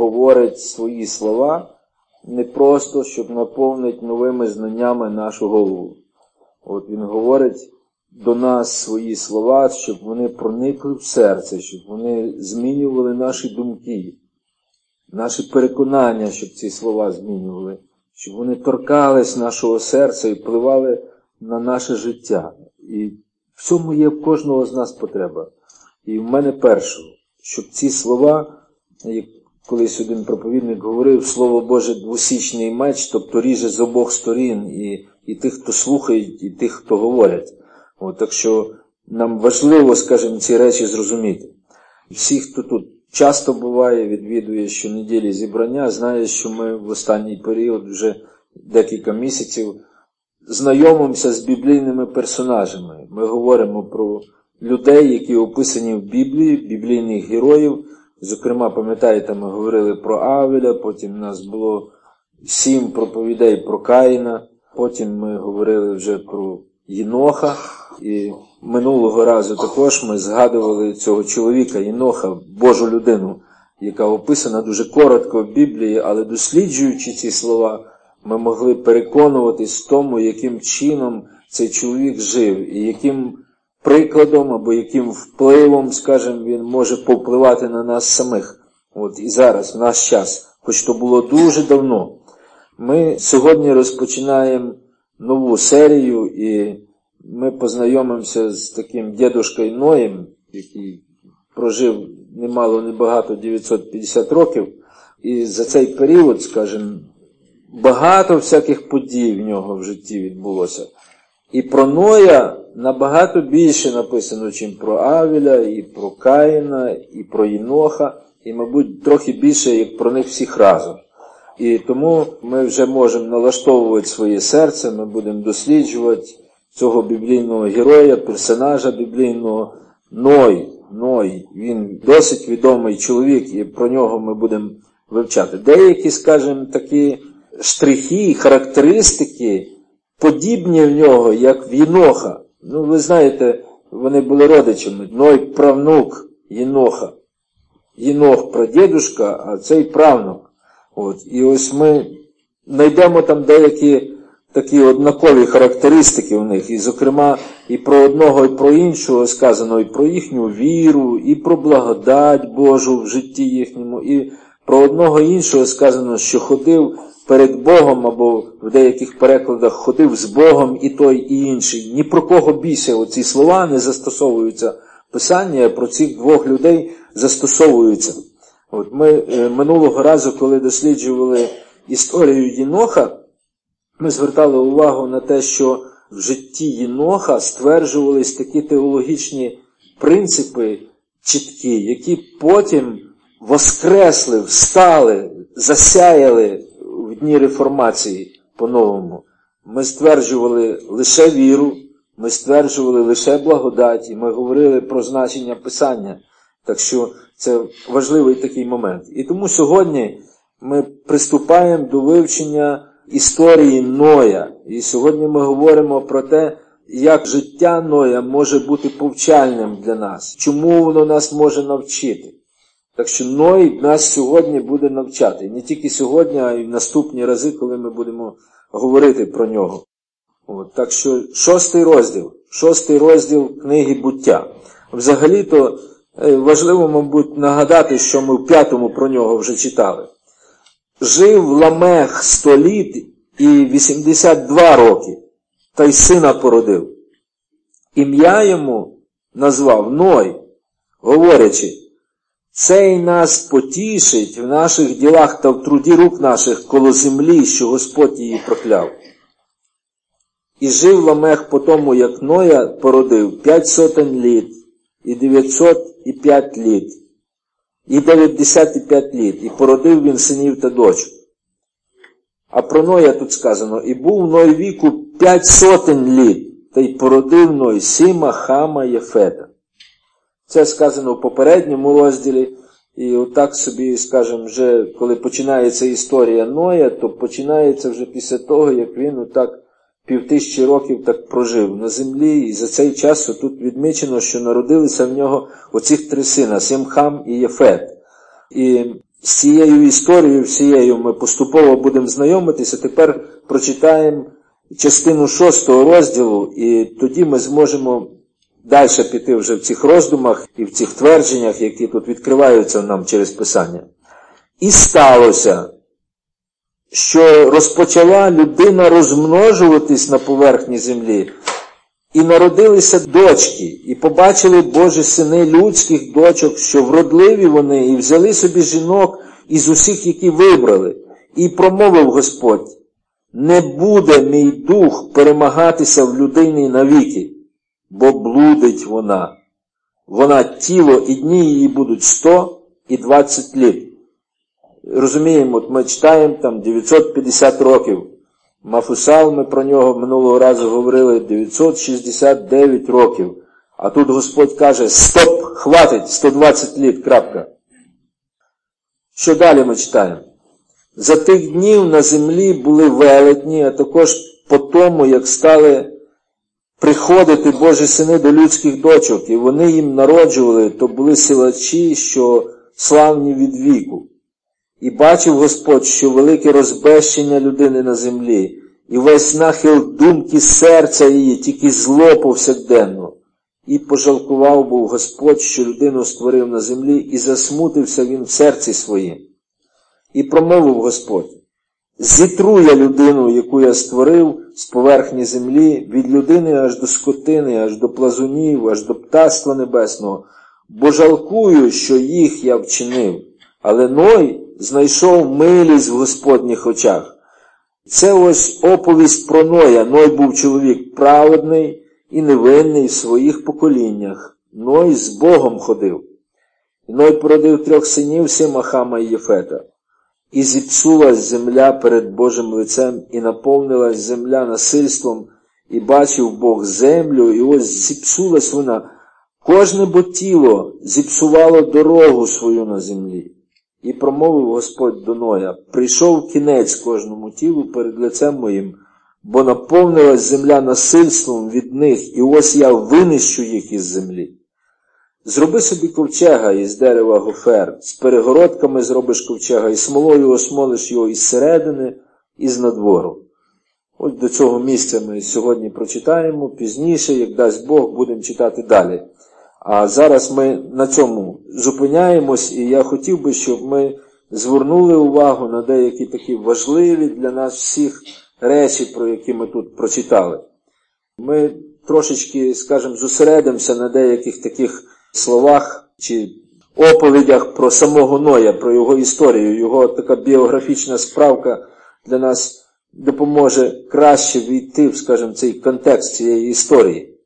говорить свої слова не просто, щоб наповнити новими знаннями нашу голову. От він говорить до нас свої слова, щоб вони проникли в серце, щоб вони змінювали наші думки, наші переконання, щоб ці слова змінювали, щоб вони торкались нашого серця і впливали на наше життя. І в цьому є в кожного з нас потреба. І в мене першого, щоб ці слова, як колись один проповідник говорив, Слово Боже двосічний меч, тобто ріже з обох сторін, і тих, хто слухають, і тих, хто говорять. Так що нам важливо, скажімо, ці речі зрозуміти. Всі, хто тут часто буває, відвідує щонеділі зібрання, знає, що ми в останній період вже декілька місяців знайомимося з біблійними персонажами. Ми говоримо про людей, які описані в Біблії, біблійних героїв. Зокрема, пам'ятаєте, ми говорили про Авеля, потім у нас було 7 проповідей про Каїна, потім ми говорили вже про Єноха, і минулого разу також ми згадували цього чоловіка Єноха, Божу людину, яка описана дуже коротко в Біблії, але досліджуючи ці слова, ми могли переконуватись в тому, яким чином цей чоловік жив, і яким прикладом або яким впливом, скажімо, він може повпливати на нас самих. І зараз, в наш час, хоч то було дуже давно. Ми сьогодні розпочинаємо нову серію, і ми познайомимося з таким дідушкою Ноєм, який прожив немало-небагато 950 років. І за цей період, скажімо, багато всяких подій в нього в житті відбулося. І про Ноя набагато більше написано, чим про Авеля, і про Каїна, і про Єноха, і, мабуть, трохи більше, як про них всіх разом. І тому ми вже можемо налаштовувати своє серце, ми будемо досліджувати цього біблійного героя, персонажа біблійного. Ной, він досить відомий чоловік, і про нього ми будемо вивчати. Деякі, скажімо, такі штрихи, характеристики, подібні в нього, як в Єноха. Ви знаєте, вони були родичами. Ной – правнук Єноха. Єнох – прадідушка, а цей правнук. І ось ми знайдемо там деякі такі однакові характеристики в них. І, зокрема, і про одного, і про іншого сказано, і про їхню віру, і про благодать Божу в житті їхньому, і про одного і іншого сказано, що ходив перед Богом, або в деяких перекладах ходив з Богом і той, і інший. Ні про кого більше оці слова не застосовуються в Писанні, а про цих двох людей застосовуються. Ми минулого разу, коли досліджували історію Єноха, ми звертали увагу на те, що в житті Єноха стверджувались такі теологічні принципи чіткі, які потім воскресли, встали, засяяли в дні реформації по-новому. Ми стверджували лише віру, ми стверджували лише благодать, і ми говорили про значення Писання. Так що це важливий такий момент. І тому сьогодні ми приступаємо до вивчення історії Ноя. І сьогодні ми говоримо про те, як життя Ноя може бути повчальним для нас. Чому воно нас може навчити. Так що Ной нас сьогодні буде навчати. І не тільки сьогодні, а й в наступні рази, коли ми будемо говорити про нього. Так що 6 розділ книги «Буття». Взагалі-то важливо, мабуть, нагадати, що ми в 5-му про нього вже читали. Жив Ламех 100 літ і 82 роки, та й сина породив. Ім'я йому назвав Ной, говорячи, «Цей нас потішить в наших ділах та в труді рук наших коло землі, що Господь її прокляв». І жив Ламех по тому, як Ноя породив 500 літ, і 905 літ, і 95 літ, і породив він синів та дочок. А про Ноя тут сказано, і був Ной віку 500 літ, та й породив Ной Сіма, Хама, Єфета. Це сказано в попередньому розділі, і отак собі, скажімо, вже коли починається історія Ноя, то починається вже після того, як він отак 5000 років так прожив на землі, і за цей час тут відмічено, що народилися в нього оцих 3 сина, Сім, Хам і Єфет. І З цією історією всією ми поступово будемо знайомитися. Тепер прочитаємо частину 6 розділу, і тоді ми зможемо далі піти вже в цих роздумах і в цих твердженнях, які тут відкриваються нам через Писання. І сталося, що розпочала людина розмножуватись на поверхні землі, і народилися дочки, і побачили Божі сини людських дочок, що вродливі вони, і взяли собі жінок із усіх, які вибрали. І промовив Господь: не буде мій дух перемагатися в людині навіки, бо блудить вона. Вона тіло, і дні її будуть 100 і 20 літ. Розуміємо, от ми читаємо там 950 років. Мафусал, ми про нього минулого разу говорили, 969 років. А тут Господь каже: стоп, хватить, 120 літ, крапка. Що далі ми читаємо? За тих днів на землі були велетні, а також по тому, як стали приходити Божі сини до людських дочок, і вони їм народжували, то були силачі, що славні від віку. І бачив Господь, що велике розбещення людини на землі, і весь нахил думки серця її, тільки зло повсякденно. І пожалкував був Господь, що людину створив на землі, і засмутився він в серці своїм. І промовив Господь: зітру я людину, яку я створив з поверхні землі, від людини аж до скотини, аж до плазунів, аж до птаства небесного, бо жалкую, що їх я вчинив. Але Ной знайшов милість в Господніх очах. Це ось оповість про Ноя. Ной був чоловік праведний і невинний в своїх поколіннях. Ной з Богом ходив. І Ной породив 3 синів, Сима, Хама і Єфета. І зіпсулась земля перед Божим лицем, і наповнилась земля насильством, і бачив Бог землю, і ось зіпсулась вона. Кожне бо тіло зіпсувало дорогу свою на землі. І промовив Господь до Ноя: прийшов кінець кожному тілу перед лицем моїм, бо наповнилась земля насильством від них, і ось я винищу їх із землі. Зроби собі ковчега із дерева гофер, з перегородками зробиш ковчега, і смолою осмолиш його із середини, і з надвору. Ось до цього місця ми сьогодні прочитаємо, пізніше, як дасть Бог, будемо читати далі. А зараз ми на цьому зупиняємось, і я хотів би, щоб ми звернули увагу на деякі такі важливі для нас всіх речі, про які ми тут прочитали. Ми трошечки, скажімо, зосередимося на деяких таких словах чи оповідях про самого Ноя, про його історію. Його така біографічна справка для нас допоможе краще війти в, скажімо, цей контекст цієї історії.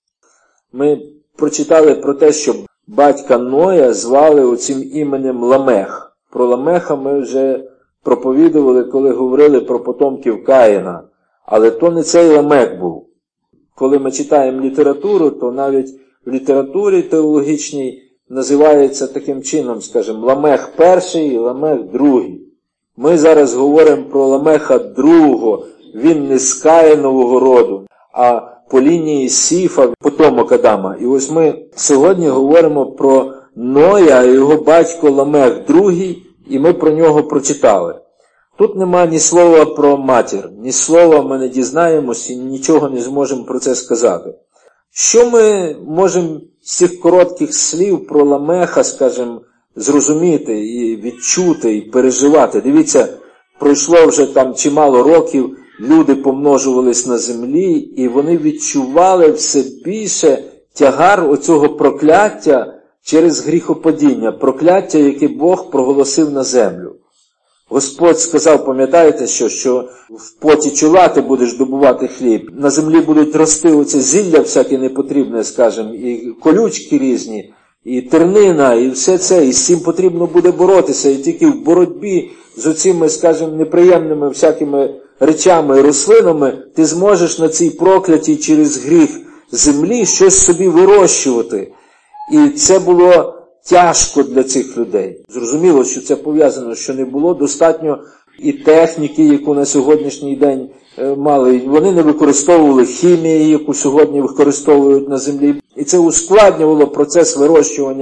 Ми прочитали про те, що батька Ноя звали оцим іменем Ламех. Про Ламеха ми вже проповідували, коли говорили про потомків Каїна. Але то не цей Ламех був. Коли ми читаємо літературу, то навіть в літературі теологічній називається таким чином, скажімо, Ламех перший і Ламех другий. Ми зараз говоримо про Ламеха другого. Він не з Каїнового роду, а по лінії Сіфа, потомок Адама. І ось ми сьогодні говоримо про Ноя, його батько Ламех другий, і ми про нього прочитали. Тут нема ні слова про матір, ні слова ми не дізнаємося і нічого не зможемо про це сказати. Що ми можемо з цих коротких слів про Ламеха, скажімо, зрозуміти і відчути, і переживати? Дивіться, пройшло вже там чимало років, люди помножувались на землі, і вони відчували все більше тягар оцього прокляття через гріхопадіння, прокляття, яке Бог проголосив на землю. Господь сказав, пам'ятаєте, що в поті чола ти будеш добувати хліб, на землі будуть рости оце зілля всяке непотрібне, скажімо, і колючки різні, і тернина, і все це, і з цим потрібно буде боротися, і тільки в боротьбі з оцими, скажімо, неприємними всякими речами і рослинами ти зможеш на цій проклятій через гріх землі щось собі вирощувати. І це було тяжко для цих людей. Зрозуміло, що це пов'язано, що не було достатньо і техніки, яку на сьогоднішній день мали. Вони не використовували хімії, яку сьогодні використовують на землі. І це ускладнювало процес вирощування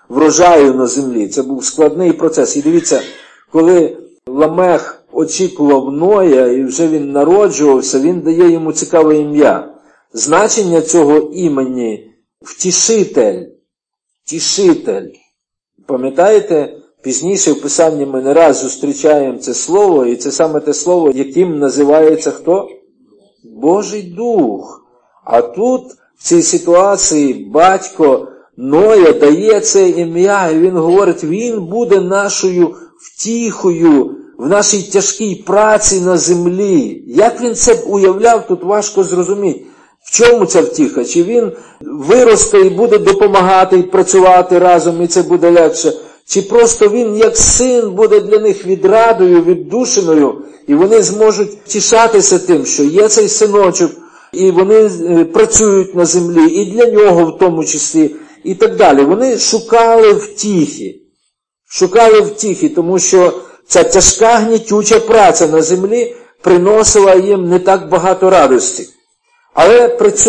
врожаю на землі. Це був складний процес. І дивіться, коли Ламех очікував Ноя, і вже він народжувався, він дає йому цікаве ім'я. Значення цього імені – втішитель. Втішитель. Пам'ятаєте, пізніше в Писанні ми не раз зустрічаємо це слово, і це саме те слово, яким називається хто? Божий Дух. А тут, в цій ситуації, батько Ноя дає це ім'я, і він говорить, він буде нашою втіхою в нашій тяжкій праці на землі. Як він це уявляв, тут важко зрозуміти. В чому ця втіха? Чи він виросте і буде допомагати і працювати разом, і це буде легше? Чи просто він, як син, буде для них відрадою, віддушиною, і вони зможуть втішатися тим, що є цей синочок, і вони працюють на землі, і для нього в тому числі, і так далі. Вони шукали втіхи. Шукали втіхи, тому що ця тяжка гнітюча праця на землі приносила їм не так багато радості. Але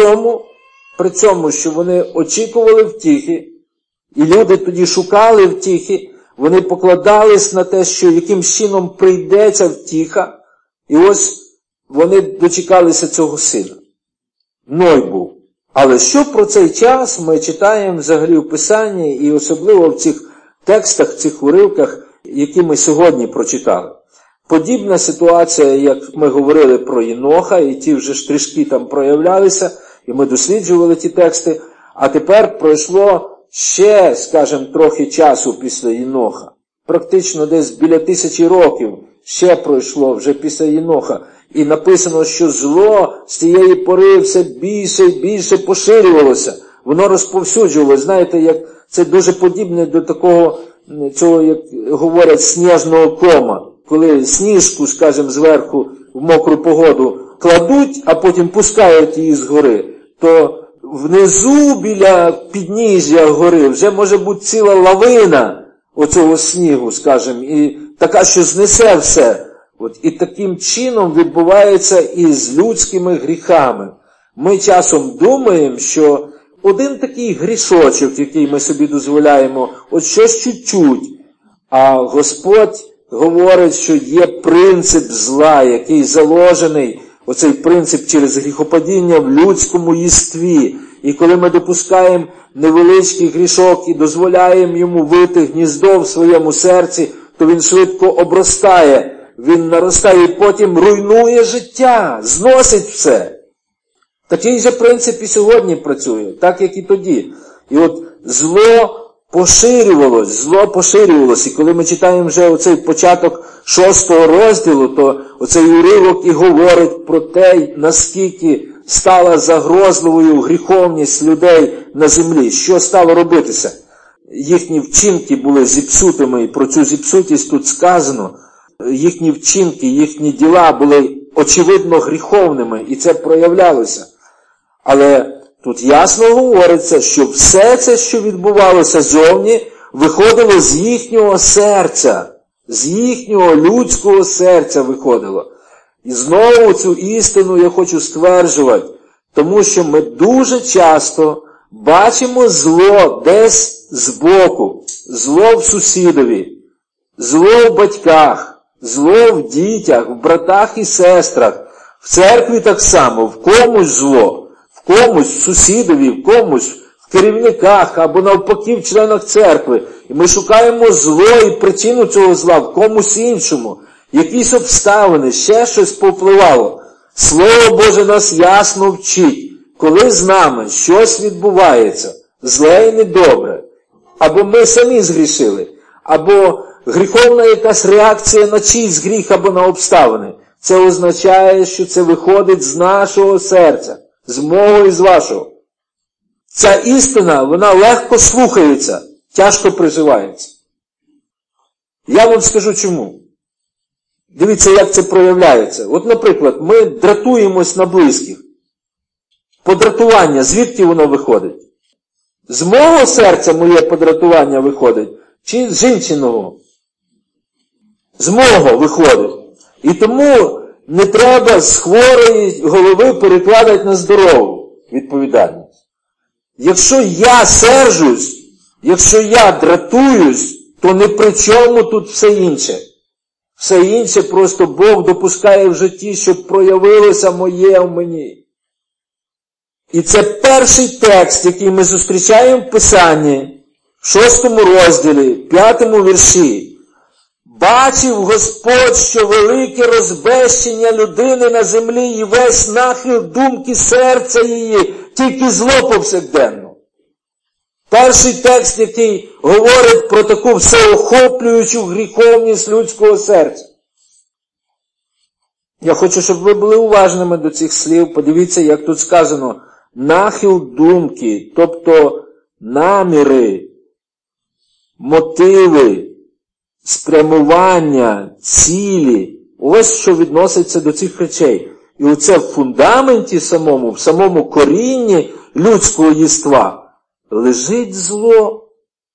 при цьому, що вони очікували втіхи, і люди тоді шукали втіхи, вони покладались на те, що якимсь чином прийдеться втіха, і ось вони дочекалися цього сина. Ной був. Але що про цей час ми читаємо взагалі в Писанні, і особливо в цих текстах, цих уривках, які ми сьогодні прочитали. Подібна ситуація, як ми говорили про Єноха, і ті вже ж трішки там проявлялися, і ми досліджували ті тексти, а тепер пройшло ще, скажімо, трохи часу після Єноха. Практично десь біля 1000 років ще пройшло вже після Єноха. І написано, що зло з цієї пори все більше і більше поширювалося. Воно розповсюджувалося. Знаєте, як це дуже подібне до такого, цього, як говорять, сніжного кома. Коли сніжку, скажімо, зверху в мокру погоду кладуть, а потім пускають її згори, то внизу біля підніжжя гори вже може бути ціла лавина оцього снігу, скажімо, і така, що знесе все. І таким чином відбувається і з людськими гріхами. Ми часом думаємо, що один такий грішочок, який ми собі дозволяємо, от щось чуть-чуть, а Господь говорить, що є принцип зла, який заложений, оцей принцип через гріхопадіння в людському єстві. І коли ми допускаємо невеличкий грішок і дозволяємо йому вити гніздо в своєму серці, то він швидко обростає, він наростає і потім руйнує життя, зносить все. Такий же принцип і сьогодні працює, так як і тоді. І от зло поширювалось. І коли ми читаємо вже оцей початок 6 розділу, то оцей уривок і говорить про те, наскільки стала загрозливою гріховність людей на землі. Що стало робитися? Їхні вчинки були зіпсутими, і про цю зіпсутість тут сказано. Їхні вчинки, їхні діла були очевидно гріховними, і це проявлялося. Але тут ясно говориться, що все це, що відбувалося зовні, виходило з їхнього серця, з їхнього людського серця виходило. І знову цю істину я хочу стверджувати, тому що ми дуже часто бачимо зло десь збоку, зло в сусідові, зло в батьках, зло в дітях, в братах і сестрах, в церкві так само, в комусь зло, в комусь, в сусідові, в комусь, в керівниках або навпаки в членах церкви. І ми шукаємо зло і причину цього зла в комусь іншому. Якісь обставини, ще щось повпливало. Слово Боже нас ясно вчить, коли з нами щось відбувається, зле і недобре, або ми самі згрішили, або гріховна якась реакція на чийсь гріх або на обставини. Це означає, що це виходить з нашого серця, з мого і з вашого. Ця істина, вона легко слухається, тяжко приживається. Я вам скажу чому. Дивіться, як це проявляється. От, наприклад, ми дратуємось на близьких. Подратування, звідки воно виходить? З мого серця моє подратування виходить? Чи з жінчиного? З мого виходить. І тому не треба з хворої голови перекладати на здорову відповідальність. Якщо я сержусь, Якщо я дратуюсь, то не при чому тут все інше. Все інше просто Бог допускає в житті, щоб проявилося моє в мені. І це перший текст, який ми зустрічаємо в Писанні, в 6 розділі, 5 вірші. Бачив Господь, що велике розбещення людини на землі і весь нахил думки серця її, тільки зло повсякденно. Перший текст, який говорить про таку всеохоплюючу гріховність людського серця. Я хочу, щоб ви були уважними до цих слів. Подивіться, як тут сказано. Нахил думки, тобто наміри, мотиви, спрямування, цілі. Ось що відноситься до цих речей. І оце в фундаменті самому, в самому корінні людського єства лежить зло.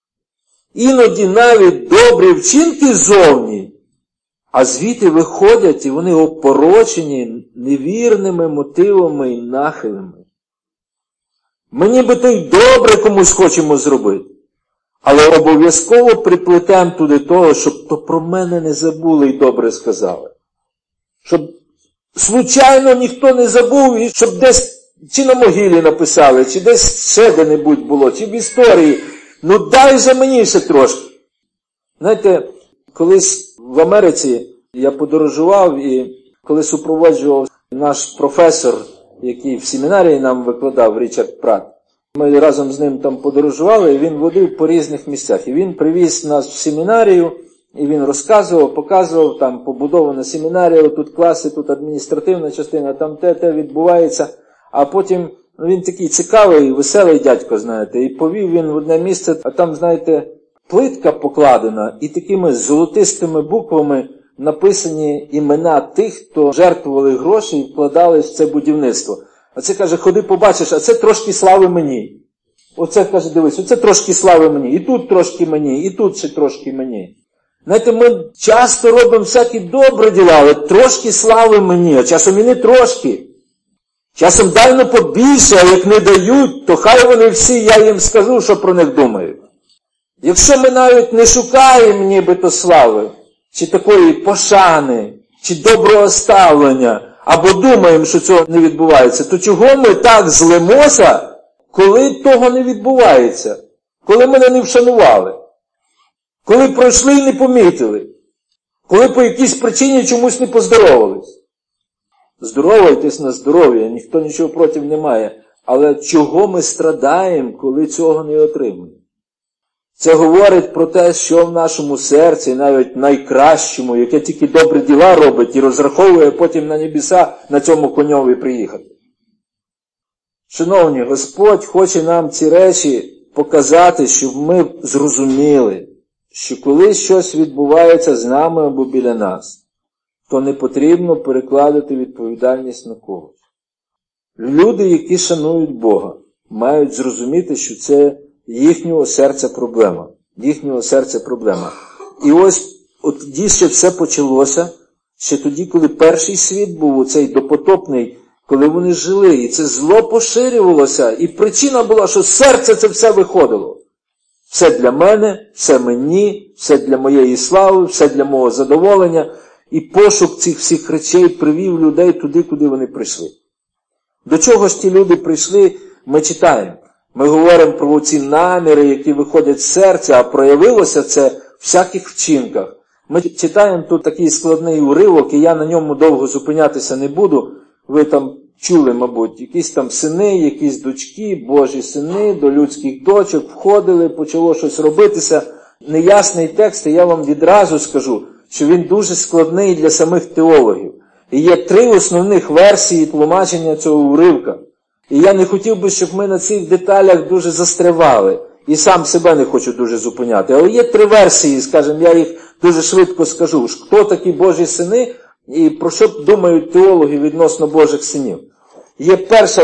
Іноді навіть добрі вчинки зовні, а звідти виходять і вони опорочені невірними мотивами і нахилами. Ми нібито й добре комусь хочемо зробити, але обов'язково приплетемо туди того, щоб то про мене не забули і добре сказали. Щоб случайно ніхто не забув, і щоб десь чи на могилі написали, чи десь ще де-небудь було, чи в історії. Ну дай же мені ще трошки. Знаєте, колись в Америці я подорожував і коли супроводжував наш професор, який в семінарії нам викладав, Річард Пратт. Ми разом з ним там подорожували, і він водив по різних місцях. І він привіз нас в семінарію, і він розказував, показував, там побудована семінарія, тут класи, тут адміністративна частина, там те відбувається. А потім, він такий цікавий, веселий дядько, знаєте, і повів він в одне місце, а там, знаєте, плитка покладена, і такими золотистими буквами написані імена тих, хто жертвували гроші і вкладали в це будівництво. А це, каже, ходи побачиш, а це трошки слави мені. Оце, каже, дивись, оце трошки слави мені, і тут трошки мені, і тут ще трошки мені. Знаєте, ми часто робимо всякі добрі діла, але трошки слави мені, а часом і не трошки. Часом дай на побільше, а як не дають, то хай вони всі, я їм скажу, що про них думають. Якщо ми навіть не шукаємо нібито слави, чи такої пошани, чи доброго ставлення, або думаємо, що цього не відбувається, то чого ми так злимося, коли того не відбувається? Коли мене не вшанували? Коли пройшли і не помітили? Коли по якійсь причині чомусь не поздоровались? Здоровайтесь на здоров'я, ніхто нічого проти не має. Але чого ми страдаємо, коли цього не отримуємо? Це говорить про те, що в нашому серці, навіть найкращому, яке тільки добрі діла робить і розраховує потім на небеса на цьому коньові приїхати. Шановні, Господь хоче нам ці речі показати, щоб ми зрозуміли, що коли щось відбувається з нами або біля нас, то не потрібно перекладати відповідальність на когось. Люди, які шанують Бога, мають зрозуміти, що це їхнього серця проблема. Їхнього серця проблема. І ось тоді ще все почалося, ще тоді, коли перший світ був, оцей допотопний, коли вони жили, і це зло поширювалося, і причина була, що з серця це все виходило. Все для мене, все мені, все для моєї слави, все для мого задоволення. І пошук цих всіх речей привів людей туди, куди вони прийшли. До чого ж ті люди прийшли, ми читаємо. Ми говоримо про ці наміри, які виходять з серця, а проявилося це в всяких вчинках. Ми читаємо тут такий складний уривок, і я на ньому довго зупинятися не буду. Ви там чули, мабуть, якісь там сини, якісь дочки, Божі сини до людських дочок входили, почало щось робитися. Неясний текст, і я вам відразу скажу, що він дуже складний для самих теологів. І є 3 основних версії тлумачення цього уривка. І я не хотів би, щоб ми на цих деталях дуже застрявали. І сам себе не хочу дуже зупиняти. Але є 3 версії, скажімо, я їх дуже швидко скажу. Хто такі Божі сини і про що думають теологи відносно Божих синів. Є перша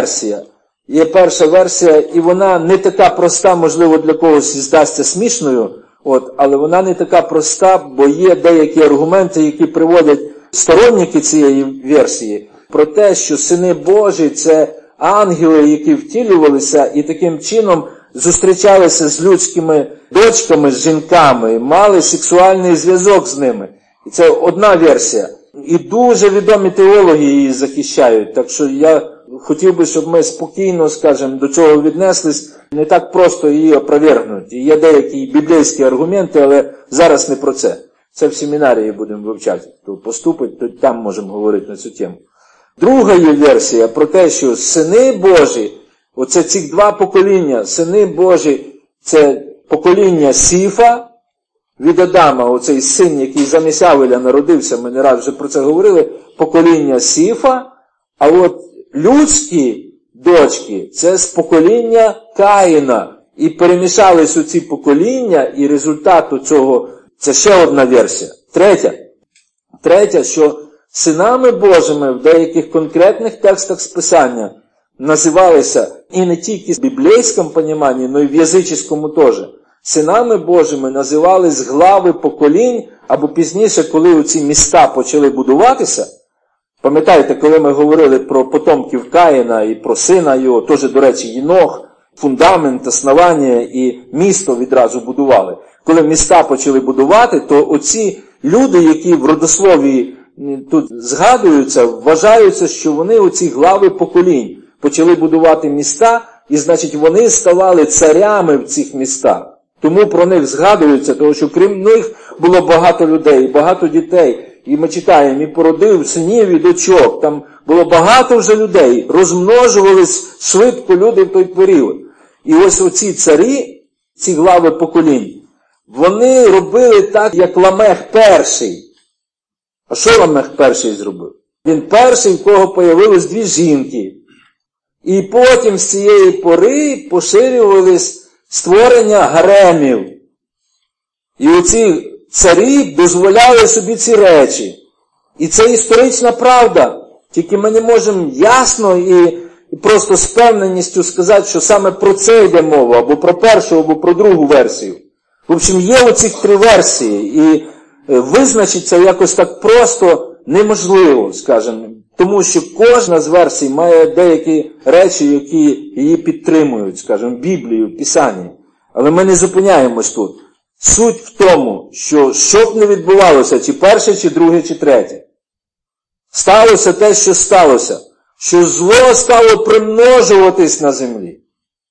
версія, і вона не така проста, можливо, для когось здасться смішною, але вона не така проста, бо є деякі аргументи, які приводять сторонники цієї версії, про те, що сини Божі – це ангели, які втілювалися, і таким чином зустрічалися з людськими дочками, з жінками, мали сексуальний зв'язок з ними. І це одна версія. І дуже відомі теологи її захищають. Так що я хотів би, щоб ми спокійно, скажімо, до цього віднеслись, не так просто її опровергнути. Є деякі біблійські аргументи, але зараз не про це. Це в семінарії будемо вивчати. Хто поступить, то там можемо говорити на цю тему. Друга є версія про те, що сини Божі, оце ці два покоління, сини Божі, це покоління Сіфа, від Адама, оцей син, який замість Авеля народився, ми не раз вже про це говорили, покоління Сіфа, а от людські дочки, це з покоління Каїна. І перемішались у ці покоління, і результат цього, це ще одна версія. Третя, що синами Божими в деяких конкретних текстах Списання називалися, і не тільки в біблійському поніманні, но й в язичському теж. Синами Божими називались глави поколінь, або пізніше, коли оці міста почали будуватися. Пам'ятаєте, коли ми говорили про потомків Каїна і про сина його, теж, до речі, Єнох, фундамент, основання і місто відразу будували. Коли міста почали будувати, то оці люди, які в родословії тут згадуються, вважаються, що вони оці глави поколінь почали будувати міста, і, значить, вони ставали царями в цих містах. Тому про них згадується, тому що крім них було багато людей, багато дітей. І ми читаємо, і породив синів і дочок. Там було багато вже людей. Розмножувались швидко люди в той період. І ось оці царі, ці глави поколінь, вони робили так, як Ламех перший. А що Ламех перший зробив? Він перший, в кого появилось дві жінки. І потім з цієї пори поширювались створення гаремів. І оці царі дозволяли собі ці речі. І це історична правда. Тільки ми не можемо ясно і просто з певненістю сказати, що саме про це йде мова, або про першу, або про другу версію. В общем, є оці три версії, і визначити це якось так просто неможливо, скажімо. Тому що кожна з версій має деякі речі, які її підтримують, скажімо, Біблію, Писання. Але ми не зупиняємось тут. Суть в тому, що б не відбувалося, чи перше, чи друге, чи третє. Сталося те, що сталося. Що зло стало примножуватись на землі.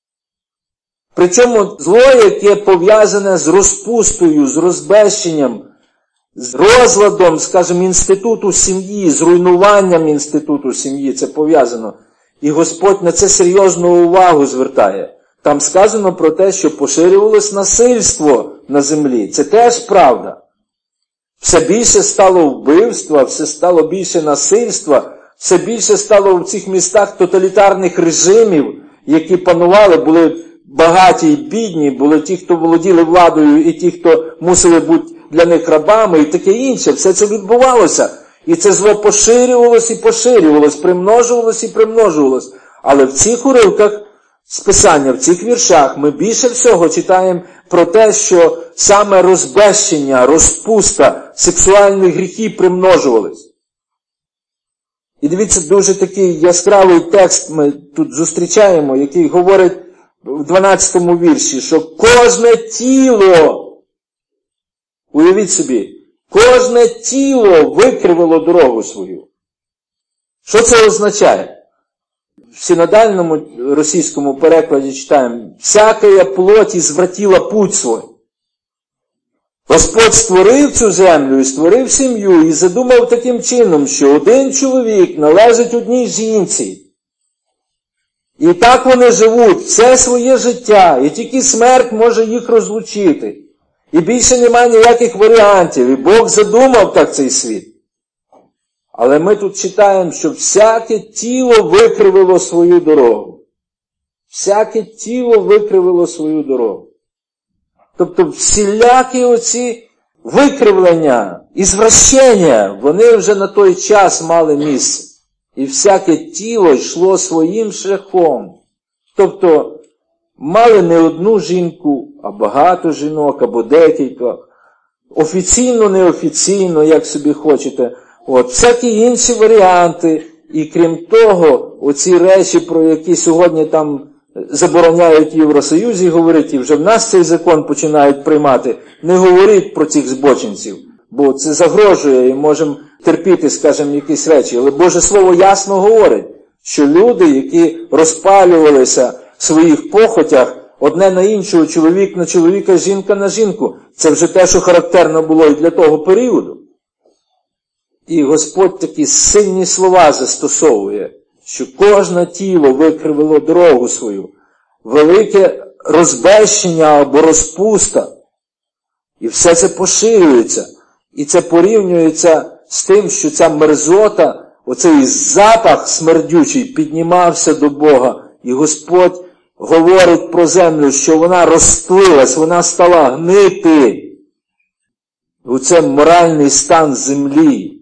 Причому зло, яке пов'язане з розпустою, з розбещенням, з розладом, скажімо, інституту сім'ї, з руйнуванням інституту сім'ї, це пов'язано. І Господь на це серйозну увагу звертає. Там сказано про те, що поширювалось насильство на землі. Це теж правда. Все більше стало вбивства, все стало більше насильства, все більше стало в цих містах тоталітарних режимів, які панували, були багаті і бідні, були ті, хто володіли владою, і ті, хто мусили бути для них рабами, і таке інше. Все це відбувалося. І це зло поширювалось і поширювалось, примножувалось і примножувалось. Але в цих уривках з Писання, в цих віршах ми більше всього читаємо про те, що саме розбещення, розпуста, сексуальні гріхи примножувались. І дивіться, дуже такий яскравий текст ми тут зустрічаємо, який говорить в 12-му вірші, що кожне тіло, уявіть собі, кожне тіло викривило дорогу свою. Що це означає? В синодальному російському перекладі читаємо: «Всякая плоть извратила путь свой». Господь створив цю землю і створив сім'ю, і задумав таким чином, що один чоловік належить одній жінці. І так вони живуть все своє життя, і тільки смерть може їх розлучити. І більше немає ніяких варіантів, і Бог задумав так цей світ. Але ми тут читаємо, що всяке тіло викривило свою дорогу. Всяке тіло викривило свою дорогу. Тобто всілякі оці викривлення, ізвращення, вони вже на той час мали місце. І всяке тіло йшло своїм шляхом. Тобто мали не одну жінку, а багато жінок, або декілька. Офіційно, неофіційно, як собі хочете. Всякі інші варіанти. І крім того, оці речі, про які сьогодні там забороняють в Євросоюзі говорити, і вже в нас цей закон починають приймати. Не говоріть про цих збочинців, бо це загрожує і можемо терпіти, скажімо, якісь речі. Але Боже Слово ясно говорить, що люди, які розпалювалися в своїх похотях, одне на іншого, чоловік на чоловіка, жінка на жінку, це вже те, що характерно було і для того періоду. І Господь такі сильні слова застосовує, що кожне тіло викривило дорогу свою, велике розбещення або розпуста. І все це поширюється. І це порівнюється з тим, що ця мерзота, оцей запах смердючий піднімався до Бога. І Господь говорить про землю, що вона розтлилась, вона стала гнити. Оце моральний стан землі.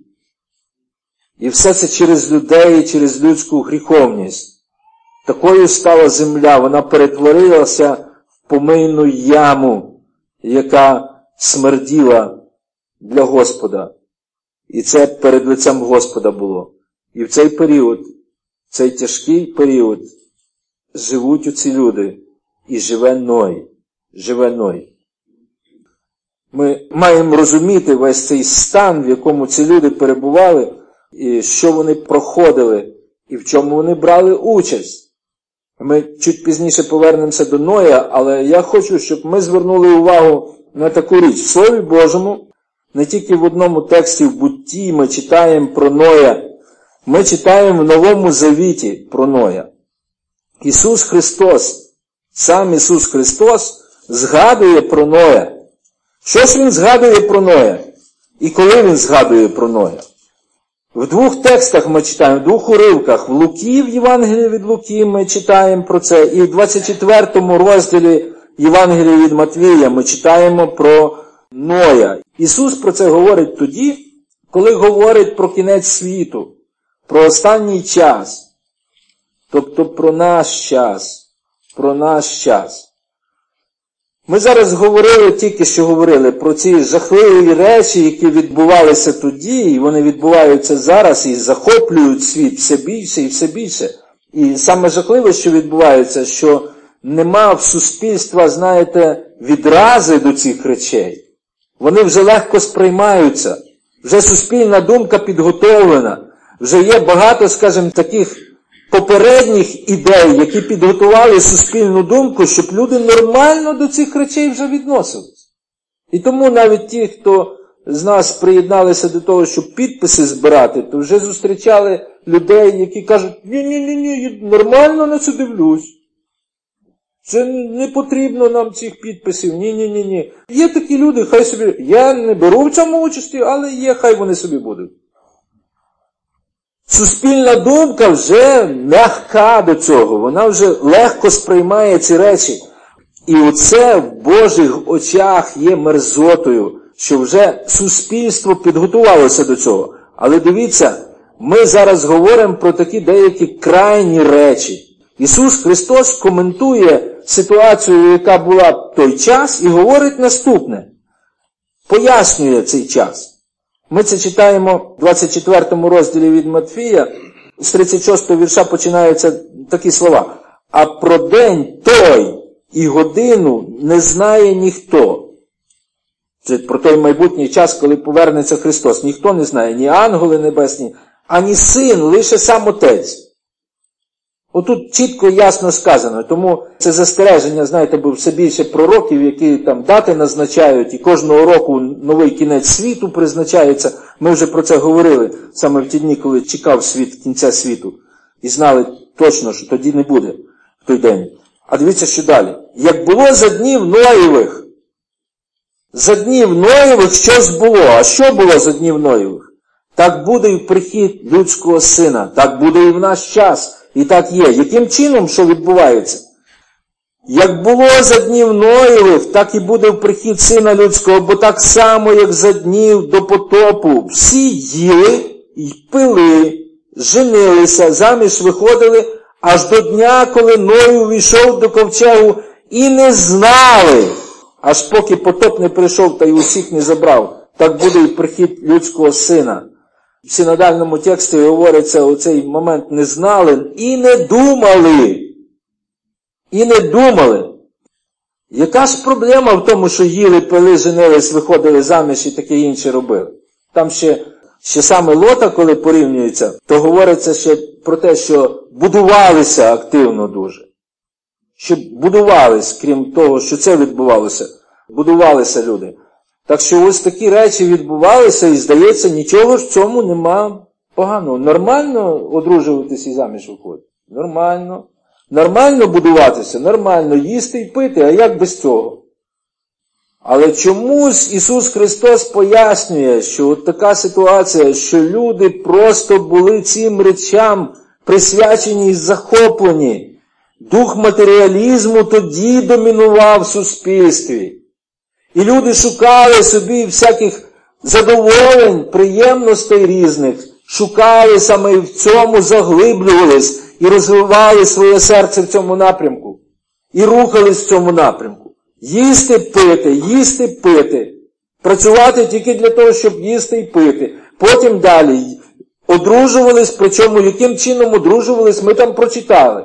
І все це через людей, через людську гріховність. Такою стала земля, вона перетворилася в помийну яму, яка смерділа для Господа. І це перед лицем Господа було. І в цей період, цей тяжкий період, живуть оці люди. І живе Ной. Живе Ной. Ми маємо розуміти весь цей стан, в якому ці люди перебували, і що вони проходили, і в чому вони брали участь. Ми чуть пізніше повернемося до Ноя, але я хочу, щоб ми звернули увагу на таку річ. В Слові Божому, не тільки в одному тексті в Бутті ми читаємо про Ноя, ми читаємо в Новому Завіті про Ноя. Ісус Христос, сам Ісус Христос згадує про Ноя. Що ж Він згадує про Ноя? І коли Він згадує про Ноя? В двох текстах ми читаємо, в двох уривках. В Луки, в Євангелії від Луки ми читаємо про це. І в 24 розділі Євангелія від Матвія ми читаємо про Ноя. Ісус про це говорить тоді, коли говорить про кінець світу, про останній час. Тобто про наш час. Про наш час. Ми зараз говорили, тільки що говорили про ці жахливі речі, які відбувалися тоді, і вони відбуваються зараз, і захоплюють світ все більше і все більше. І саме жахливе, що відбувається, що нема в суспільства, знаєте, відрази до цих речей. Вони вже легко сприймаються. Вже суспільна думка підготовлена. Вже є багато, скажімо, таких попередніх ідей, які підготували суспільну думку, щоб люди нормально до цих речей вже відносились. І тому навіть ті, хто з нас приєдналися до того, щоб підписи збирати, то вже зустрічали людей, які кажуть, ні, нормально на це дивлюсь. Це не потрібно нам цих підписів, ні. Є такі люди, хай собі, я не беру в цьому участі, але є, хай вони собі будуть. Суспільна думка вже м'яка до цього, вона вже легко сприймає ці речі. І оце в Божих очах є мерзотою, що вже суспільство підготувалося до цього. Але дивіться, ми зараз говоримо про такі деякі крайні речі. Ісус Христос коментує ситуацію, яка була в той час, і говорить наступне. Пояснює цей час. Ми це читаємо в 24 розділі від Матфія, з 36 вірша починаються такі слова. А про день той і годину не знає ніхто. Це про той майбутній час, коли повернеться Христос. Ніхто не знає, ні ангели небесні, ані син, лише сам Отець. Отут чітко і ясно сказано, тому це застереження, знаєте, бо все більше пророків, які там дати назначають, і кожного року новий кінець світу призначається. Ми вже про це говорили, саме в ті дні, коли чекав світ кінця світу. І знали точно, що тоді не буде в той день. А дивіться, що далі. Як було за днів Ноєвих. За днів Ноєвих щось було. А що було за днів Ноєвих? Так буде і в прихід людського сина. Так буде і в наш час. І так є. Яким чином, що відбувається? Як було за днів Ноєвих, так і буде в прихід Сина Людського, бо так само, як за днів до потопу, всі їли і пили, женилися, заміж виходили, аж до дня, коли Ной увійшов до ковчегу, і не знали, аж поки потоп не прийшов та й усіх не забрав. Так буде і прихід людського сина. В синодальному тексті говориться, оцей момент не знали і не думали. і не думали. Яка ж проблема в тому, що їли, пили, женились, виходили заміж і таке інше робили? Там ще саме Лота, коли порівнюється, то говориться ще про те, що будувалися активно дуже. Що будувались, крім того, що це відбувалося, будувалися люди. Так що ось такі речі відбувалися, і, здається, нічого ж в цьому нема поганого. Нормально одружуватись і заміж виходити? Нормально. Нормально будуватися? Нормально. Їсти і пити, а як без цього? Але чомусь Ісус Христос пояснює, що от така ситуація, що люди просто були цим речам присвячені і захоплені. Дух матеріалізму тоді домінував в суспільстві. І люди шукали собі всяких задоволень, приємностей різних, шукали саме і в цьому заглиблювались і розвивали своє серце в цьому напрямку. І рухались в цьому напрямку. Їсти, пити. Працювати тільки для того, щоб їсти і пити. Потім далі одружувались, причому яким чином одружувались, ми там прочитали.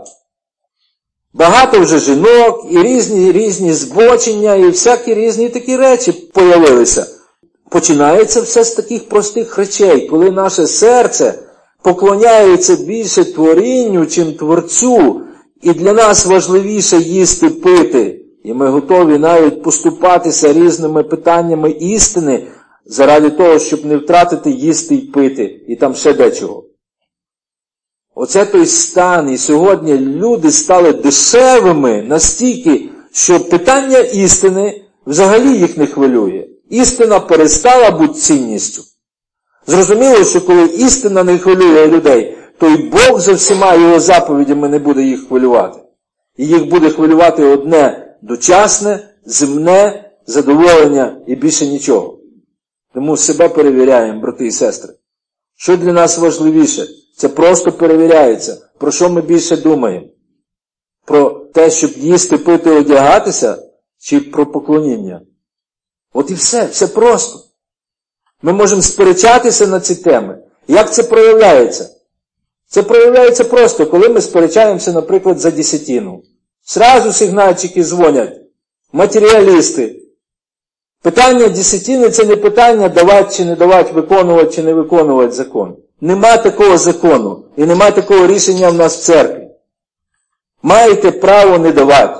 Багато вже жінок, і різні збочення, і всякі різні такі речі появилися. Починається все з таких простих речей, коли наше серце поклоняється більше творінню, чим Творцю, і для нас важливіше їсти, пити. І ми готові навіть поступатися різними питаннями істини, заради того, щоб не втратити їсти і пити, і там ще дечого. Оце той стан, і сьогодні люди стали дешевими настільки, що питання істини взагалі їх не хвилює. Істина перестала бути цінністю. Зрозуміло, що коли істина не хвилює людей, то і Бог за всіма його заповідями не буде їх хвилювати. І їх буде хвилювати одне дочасне, земне задоволення і більше нічого. Тому себе перевіряємо, брати і сестри. Що для нас важливіше? Це просто перевіряється. Про що ми більше думаємо? Про те, щоб їсти, пити, одягатися, чи про поклоніння? От і все просто. Ми можемо сперечатися на ці теми. Як це проявляється? Це проявляється просто, коли ми сперечаємося, наприклад, за десятину. Зразу сигнальчики дзвонять. Матеріалісти. Питання десятини – це не питання давати чи не давати, виконувати чи не виконувати закон. Нема такого закону. І нема такого рішення в нас в церкві. Маєте право не давати.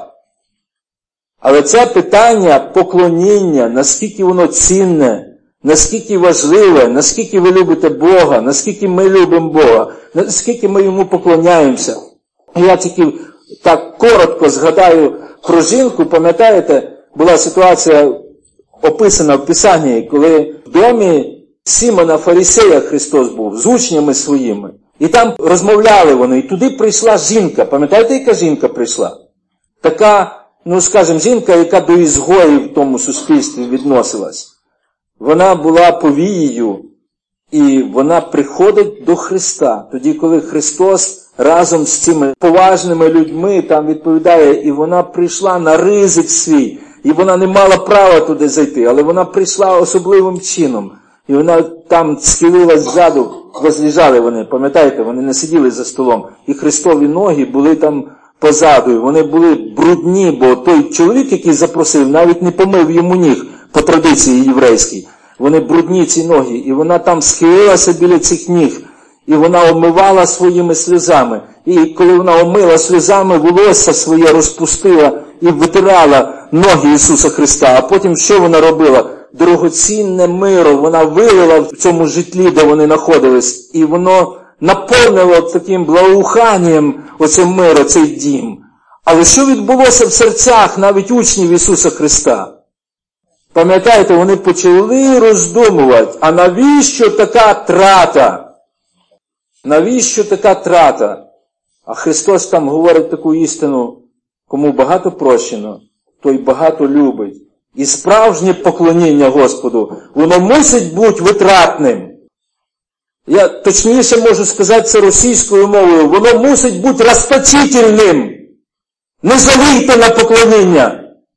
Але це питання поклоніння, наскільки воно цінне, наскільки важливе, наскільки ви любите Бога, наскільки ми любимо Бога, наскільки ми Йому поклоняємося. Я тільки так коротко згадаю про жінку. Пам'ятаєте, була ситуація описана в Писанні, коли в домі Симона Фарисея Христос був, з учнями своїми. І там розмовляли вони, і туди прийшла жінка. Пам'ятаєте, яка жінка прийшла? Така, скажімо, жінка, яка до ізгоїв в тому суспільстві відносилась. Вона була повією, і вона приходить до Христа. Тоді, коли Христос разом з цими поважними людьми там відповідає, і вона прийшла на ризик свій, і вона не мала права туди зайти, але вона прийшла особливим чином. І вона там схилилась ззаду, возлежали вони, пам'ятаєте, вони не сиділи за столом. І Христові ноги були там позаду, і вони були брудні, бо той чоловік, який запросив, навіть не помив йому ніг, по традиції єврейській. Вони брудні, ці ноги, і вона там схилилася біля цих ніг, і вона омивала своїми сльозами. І коли вона омила сльозами, волосся своє розпустила і витирала ноги Ісуса Христа. А потім що вона робила? Дорогоцінне миро вона вилила в цьому житлі, де вони знаходились, і воно наповнило таким благоуханням оце миро, цей дім. Але що відбулося в серцях навіть учнів Ісуса Христа? Пам'ятаєте, вони почали роздумувати, а навіщо така трата? Навіщо така трата? А Христос там говорить таку істину, кому багато прощено, той багато любить. І справжнє поклоніння Господу, воно мусить бути витратним. Я точніше можу сказати це російською мовою. Воно мусить бути розточительним. Не жалійте на поклоніння.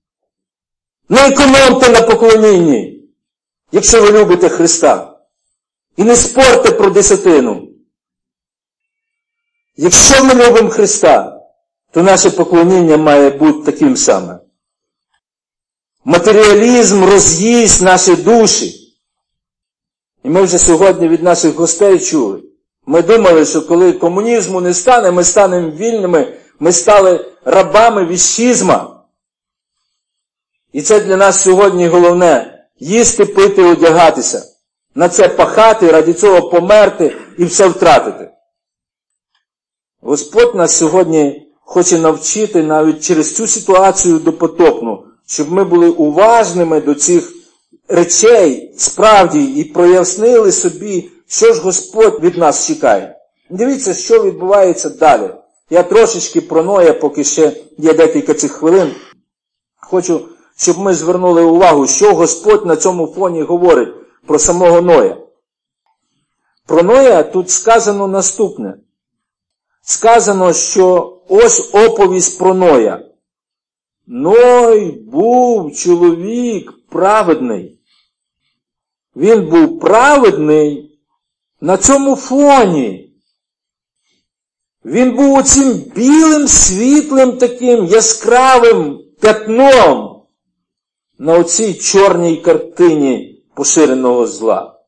Не економте на поклонінні, якщо ви любите Христа. І не спорте про десятину. Якщо ми любимо Христа, то наше поклоніння має бути таким самим. Матеріалізм роз'їсть наші душі. І ми вже сьогодні від наших гостей чули. Ми думали, що коли комунізму не стане, ми станемо вільними, ми стали рабами віщизма. І це для нас сьогодні головне. Їсти, пити, одягатися. На це пахати, ради цього померти і все втратити. Господь нас сьогодні хоче навчити навіть через цю ситуацію допотопну, щоб ми були уважними до цих речей справді і прояснили собі, що ж Господь від нас чекає. Дивіться, що відбувається далі. Я трошечки про Ноя, поки ще є декілька цих хвилин. Хочу, щоб ми звернули увагу, що Господь на цьому фоні говорить про самого Ноя. Про Ноя тут сказано наступне. Сказано, що ось оповість про Ноя. Ной був чоловік праведний. Він був праведний на цьому фоні. Він був оцим білим, світлим таким яскравим пятном на оцій чорній картині поширеного зла.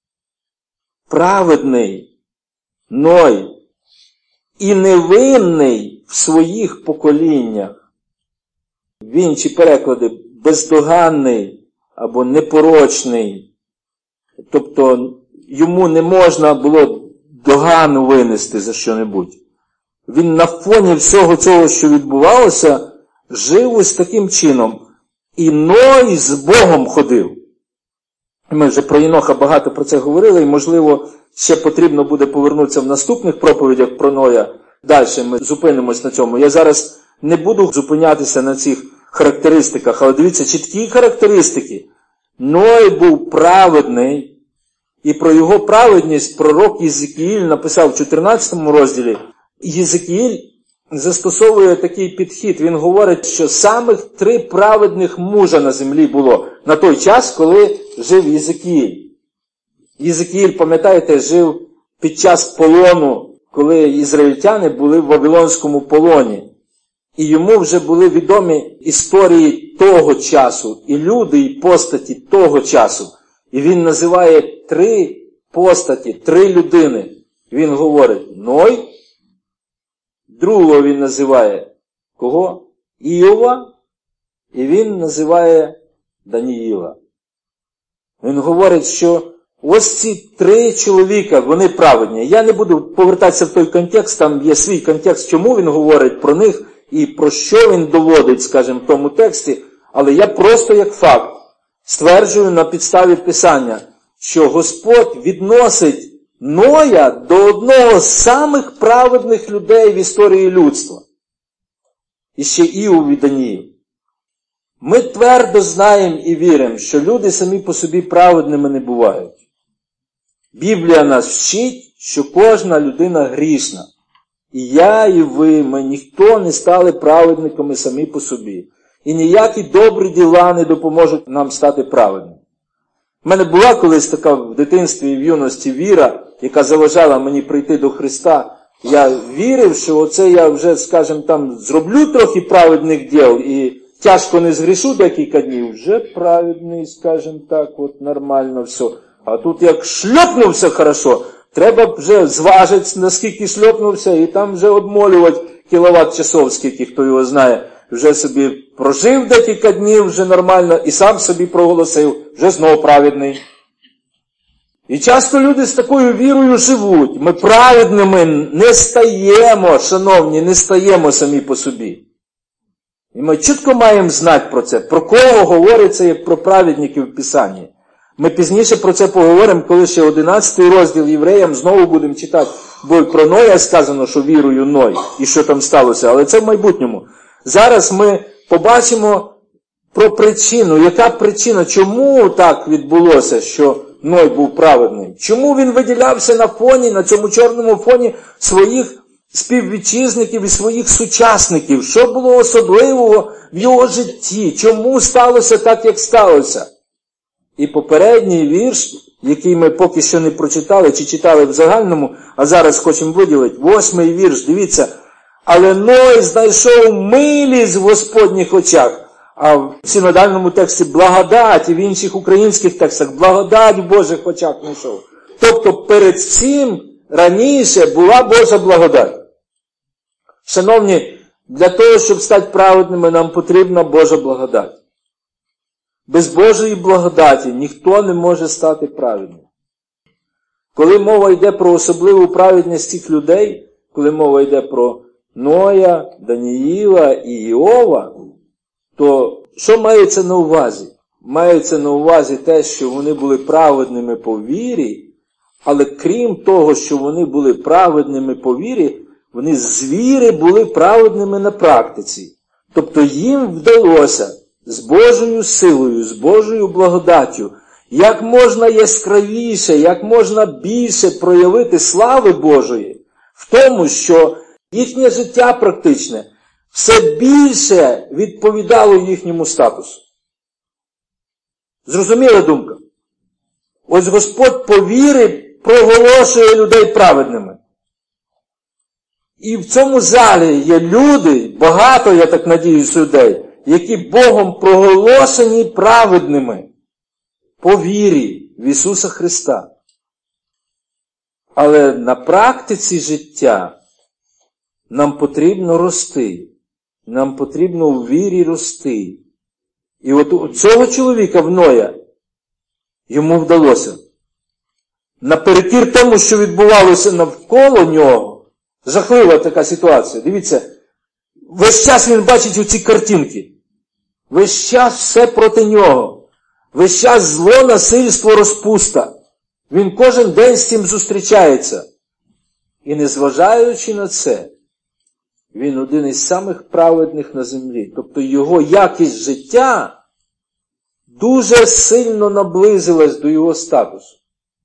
Праведний Ной і невинний в своїх поколіннях. В інші переклади бездоганний або непорочний. Тобто йому не можна було догану винести за що-небудь. Він на фоні всього цього, що відбувалося, жив ось таким чином. І Ной з Богом ходив. Ми вже про Єноха багато про це говорили, і, можливо, ще потрібно буде повернутися в наступних проповідях про Ноя. Далі ми зупинимось на цьому. Я зараз не буду зупинятися на цих характеристиках, але дивіться, чіткі характеристики. Ной був праведний, і про його праведність пророк Єзекіїль написав в 14 розділі. Єзекіїль застосовує такий підхід. Він говорить, що самих 3 праведних мужа на землі було на той час, коли жив Єзекіїль. Єзекіїль, пам'ятаєте, жив під час полону, коли ізраїльтяни були в Вавилонському полоні. І йому вже були відомі історії того часу, і люди, і постаті того часу. І він називає 3 постаті, 3 людини. Він говорить Ной, другого він називає кого? Іова, і він називає Даніїла. Він говорить, що ось ці 3 чоловіка, вони праведні. Я не буду повертатися в той контекст, там є свій контекст, чому він говорить про них, і про що він доводить, скажімо, в тому тексті, але я просто як факт стверджую на підставі Писання, що Господь відносить Ноя до одного з самих праведних людей в історії людства. І ще Іов і Даніїл. Ми твердо знаємо і віримо, що люди самі по собі праведними не бувають. Біблія нас вчить, що кожна людина грішна. І я, і ви, ми ніхто не стали праведниками самі по собі. І ніякі добрі діла не допоможуть нам стати праведними. У мене була колись така в дитинстві і в юності віра, яка заважала мені прийти до Христа. Я вірив, що оце я вже, скажімо, там зроблю трохи праведних діл і тяжко не згрішу декілька днів. Вже праведний, скажімо так, от нормально все. А тут як шльопнувся хорошо, треба вже зважити, наскільки шльопнувся, і там вже одмолювати кіловат-часов, скільки хто його знає. Вже собі прожив декілька днів, вже нормально, і сам собі проголосив, вже знову праведний. І часто люди з такою вірою живуть. Ми праведними не стаємо, шановні, не стаємо самі по собі. І ми чітко маємо знати про це. Про кого говориться, як про праведників в Писанні. Ми пізніше про це поговоримо, коли ще 11 розділ Євреям знову будемо читати. Бо про Ноя сказано, що вірою Ной, і що там сталося. Але це в майбутньому. Зараз ми побачимо про причину. Яка причина? Чому так відбулося, що Ной був праведним? Чому він виділявся на фоні, на цьому чорному фоні своїх співвітчизників і своїх сучасників? Що було особливого в його житті? Чому сталося так, як сталося? І попередній вірш, який ми поки що не прочитали, чи читали в загальному, а зараз хочемо виділити, 8-й вірш, дивіться. Але Ной знайшов милість в Господніх очах. А в синодальному тексті благодать, і в інших українських текстах благодать в Божих очах знайшов. Тобто перед цим раніше була Божа благодать. Шановні, для того, щоб стати праведними, нам потрібна Божа благодать. Без Божої благодаті ніхто не може стати праведним. Коли мова йде про особливу праведність цих людей, коли мова йде про Ноя, Даніїла і Іова, то що мається на увазі? Мається на увазі те, що вони були праведними по вірі, але крім того, що вони були праведними по вірі, вони з віри були праведними на практиці. Тобто їм вдалося з Божою силою, з Божою благодаттю, як можна яскравіше, як можна більше проявити слави Божої в тому, що їхнє життя практичне все більше відповідало їхньому статусу. Зрозуміла думка? Ось Господь по вірі проголошує людей праведними. І в цьому залі є люди, багато, я так надіюсь, людей, які Богом проголошені праведними по вірі в Ісуса Христа. Але на практиці життя нам потрібно рости. Нам потрібно у вірі рости. І от у цього чоловіка в Ноя йому вдалося. Наперекір тому, що відбувалося навколо нього, жахлива така ситуація. Дивіться, весь час він бачить оці картинки. Весь час все проти нього. Весь час зло, насильство, розпуста. Він кожен день з цим зустрічається. І незважаючи на це, він один із самих праведних на землі. Тобто його якість життя дуже сильно наблизилась до його статусу.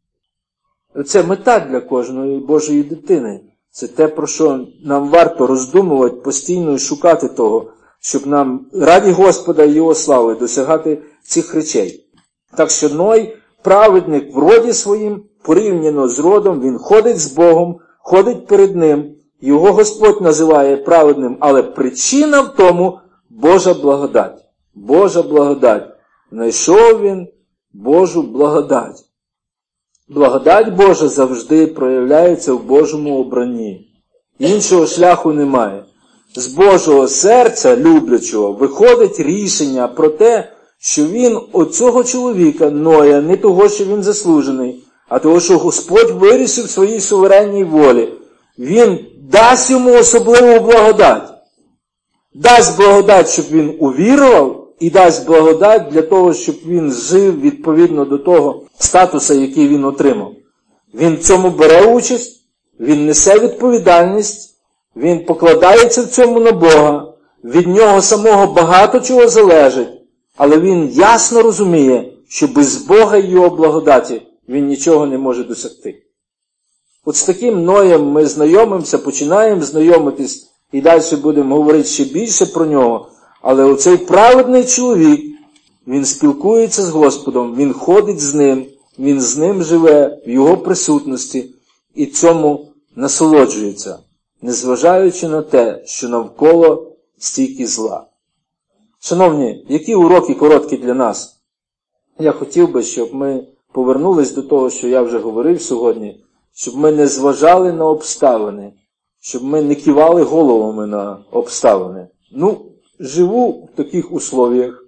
Це мета для кожної Божої дитини. Це те, про що нам варто роздумувати постійно і шукати того, щоб нам раді Господа і Його слави досягати цих речей. Так що Ной, праведник в роді своїм, порівняно з родом, він ходить з Богом, ходить перед Ним, його Господь називає праведним, але причина в тому Божа благодать. Божа благодать. Знайшов він Божу благодать. Благодать Божа завжди проявляється в Божому обранні. Іншого шляху немає. З Божого серця, люблячого, виходить рішення про те, що він оцього чоловіка, Ноя, не того, що він заслужений, а того, що Господь вирішив в своїй суверенній волі. Він дасть йому особливу благодать. Дасть благодать, щоб він увірував, і дасть благодать для того, щоб він жив відповідно до того статусу, який він отримав. Він в цьому бере участь, він несе відповідальність, він покладається в цьому на Бога, від нього самого багато чого залежить, але він ясно розуміє, що без Бога і його благодаті він нічого не може досягти. От з таким Ноєм ми знайомимося, починаємо знайомитись, і далі будемо говорити ще більше про нього. Але оцей праведний чоловік, він спілкується з Господом, він ходить з ним, він з ним живе в його присутності і цьому насолоджується, незважаючи на те, що навколо стільки зла. Шановні, які уроки короткі для нас? Я хотів би, щоб ми повернулись до того, що я вже говорив сьогодні, щоб ми не зважали на обставини, щоб ми не кивали головами на обставини. Живу в таких условіях.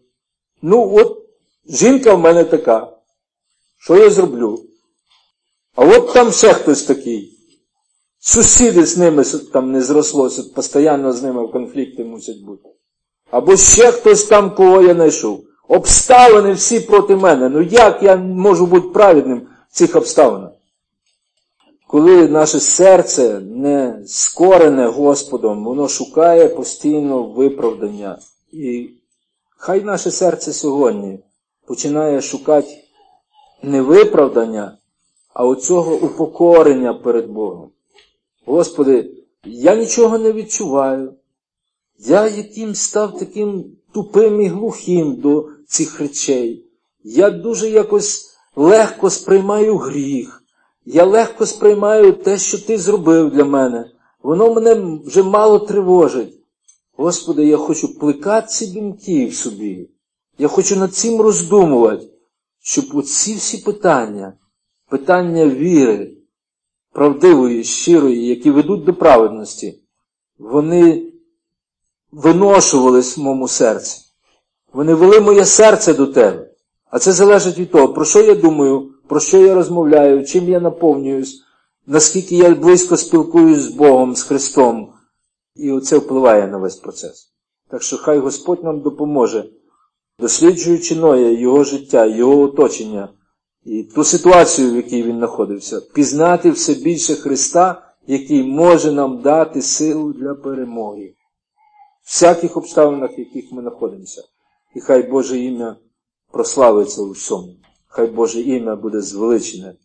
Жінка в мене така. Що я зроблю? А от там ще хтось такий. Сусіди з ними там не зрослося, постійно з ними в конфлікті мусять бути. Або ще хтось там, кого я знайшов. Обставини всі проти мене. Як я можу бути праведним в цих обставинах? Коли наше серце не скорене Господом, воно шукає постійно виправдання. І хай наше серце сьогодні починає шукати не виправдання, а оцього упокорення перед Богом. Господи, я нічого не відчуваю. Я яким став таким тупим і глухим до цих речей. Я дуже якось легко сприймаю гріх. Я легко сприймаю те, що ти зробив для мене. Воно мене вже мало тривожить. Господи, я хочу плекати ці думки в собі. Я хочу над цим роздумувати, щоб оці всі питання віри, правдивої, щирої, які ведуть до праведності, вони виношувались в моєму серці. Вони вели моє серце до Тебе. А це залежить від того, про що я думаю, про що я розмовляю, чим я наповнююсь, наскільки я близько спілкуюсь з Богом, з Христом. І оце впливає на весь процес. Так що хай Господь нам допоможе, досліджуючи Ноя, його життя, його оточення і ту ситуацію, в якій він знаходився, пізнати все більше Христа, який може нам дати силу для перемоги. В всяких обставинах, в яких ми знаходимося. І хай Боже ім'я прославиться у всьому. Хай Боже ім'я буде звеличене